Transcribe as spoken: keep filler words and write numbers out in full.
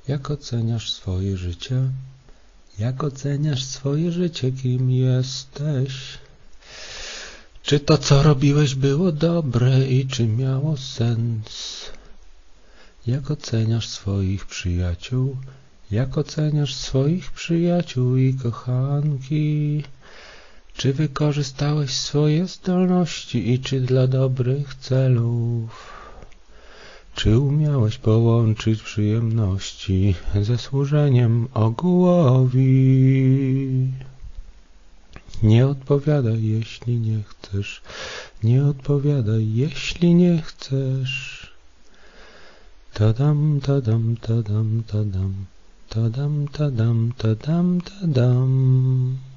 Jak oceniasz swoje życie? Jak oceniasz swoje życie? Kim jesteś? Czy to, co robiłeś, było dobre i czy miało sens? Jak oceniasz swoich przyjaciół? Jak oceniasz swoich przyjaciół i kochanki? Czy wykorzystałeś swoje zdolności i czy dla dobrych celów? Czy umiałeś połączyć przyjemności ze służeniem ogółowi? Nie odpowiadaj, jeśli nie chcesz. Nie odpowiadaj, jeśli nie chcesz. Tadam, tadam, tadam, tadam. Tadam, tadam, tadam, tadam.